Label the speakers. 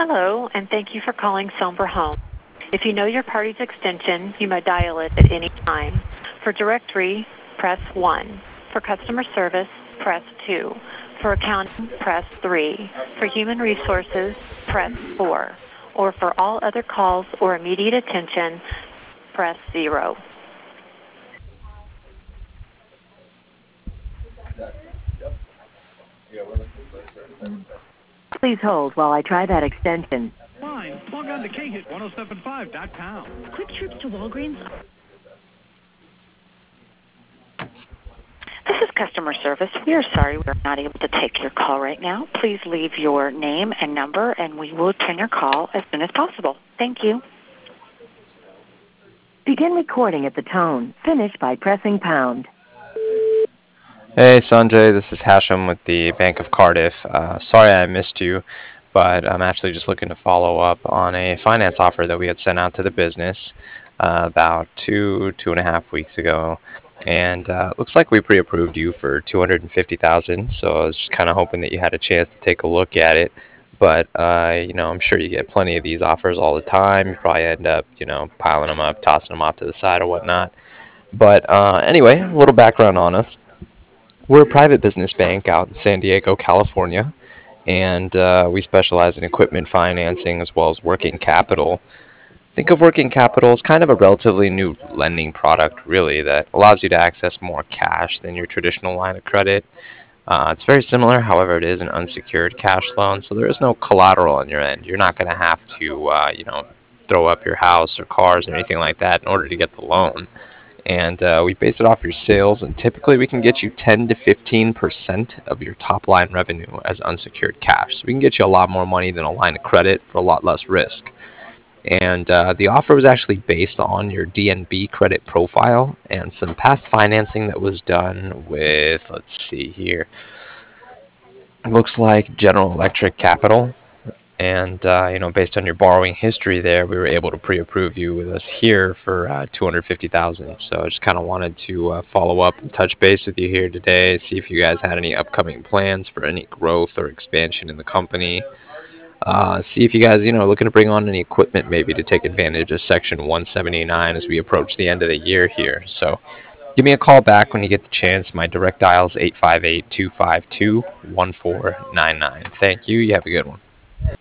Speaker 1: Hello, and thank you for calling Somber Home. If you know your party's extension, you may dial it at any time. For directory, press 1. For customer service, press 2. For accounting, press 3. For human resources, press 4. Or for all other calls or immediate attention, press 0. Please hold while I try that extension.
Speaker 2: Fine. Log on to khit1075.com.
Speaker 3: Quick trips to Walgreens.
Speaker 4: This is customer service. We are sorry we're not able to take your call right now. Please leave your name and number, and we will return your call as soon as possible. Thank you.
Speaker 1: Begin recording at the tone. Finish by pressing pound.
Speaker 5: Hey Sanjay, this is Hashem with the Bank of Cardiff. Sorry I missed you, but I'm actually just looking to follow up on a finance offer that we had sent out to the business about two and a half weeks ago. And it looks like we pre-approved you for $250,000, so I was just kind of hoping that you had a chance to take a look at it. But I'm sure you get plenty of these offers all the time. You probably end up, piling them up, tossing them off to the side or whatnot. But anyway, a little background on us. We're a private business bank out in San Diego, California, and we specialize in equipment financing as well as working capital. Think of working capital as kind of a relatively new lending product, really, that allows you to access more cash than your traditional line of credit. It's very similar, however, it is an unsecured cash loan, so there is no collateral on your end. You're not going to have to, throw up your house or cars or anything like that in order to get the loan. And we base it off your sales, and typically we can get you 10 to 15% of your top line revenue as unsecured cash. So we can get you a lot more money than a line of credit for a lot less risk. And the offer was actually based on your DNB credit profile and some past financing that was done with, let's see here, it looks like General Electric Capital. And based on your borrowing history there, we were able to pre-approve you with us here for $250,000. So I just kind of wanted to follow up and touch base with you here today, see if you guys had any upcoming plans for any growth or expansion in the company. See if you guys, looking to bring on any equipment maybe to take advantage of Section 179 as we approach the end of the year here. So give me a call back when you get the chance. My direct dial is 858-252-1499. Thank you. You have a good one.